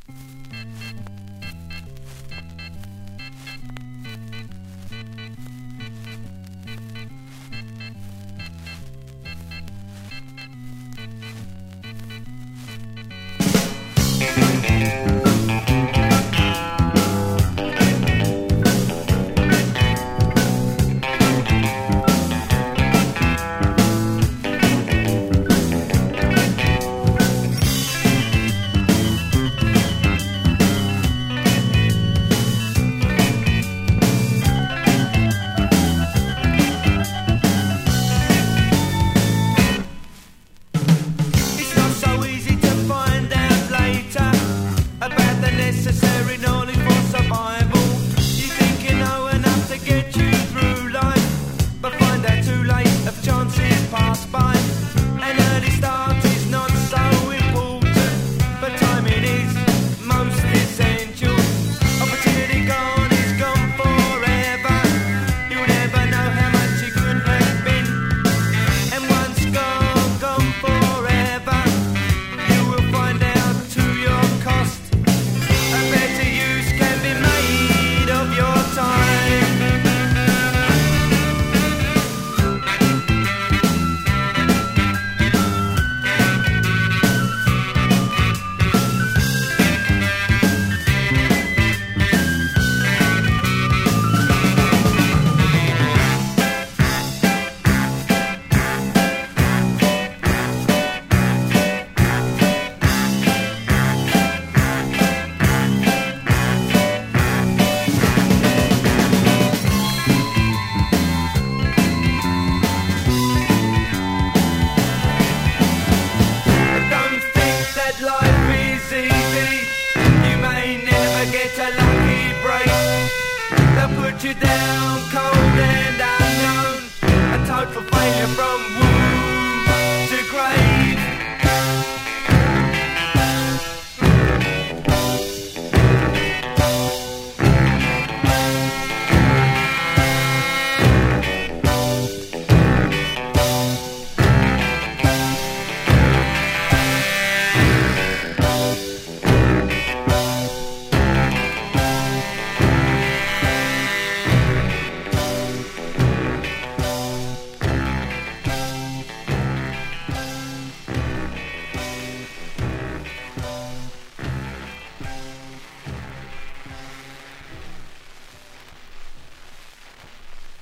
Necessary knowledge for survival. You think you know enough to get you through life, but find out too late if chances pass by. An early start is not so important, but timing is most essential. Opportunity gone is gone forever. You'll never know how much it could have been. And once gone, gone forever, you will find out to your cost. A better use can be made of your time. Life is easy. You may never get a lucky break. They'll put you down cold and unknown, a total failure from